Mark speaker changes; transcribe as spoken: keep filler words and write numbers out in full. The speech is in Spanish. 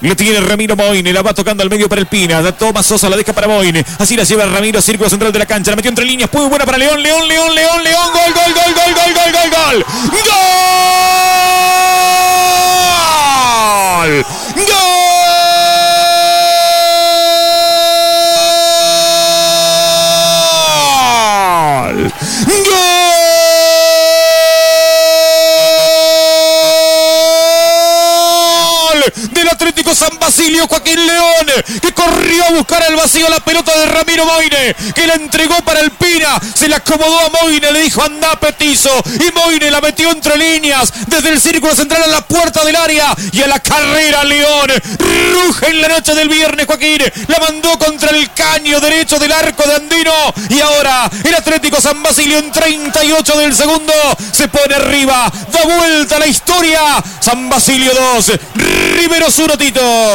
Speaker 1: Lo tiene Ramiro Moine, la va tocando al medio para el Pina. Toma Sosa, la deja para Moine. Así la lleva Ramiro, círculo central de la cancha. La metió entre líneas, muy buena para León, León, León, León, León. Gol, gol, gol, gol, gol, gol, gol, gol. ¡Gol! ¡Gol! Del Atlético San Basilio, Joaquín León, que corrió a buscar al vacío la pelota de Ramiro Moine, que la entregó para el Pina, se la acomodó a Moine, le dijo anda petizo, y Moine la metió entre líneas, desde el círculo central a la puerta del área, y a la carrera León, ruge en la noche del viernes Joaquín, la mandó contra el caño derecho del arco de Andino, y ahora el Atlético San Basilio en treinta y ocho del segundo, se pone arriba, da vuelta la historia, San Basilio dos, Riveros uno, Tito.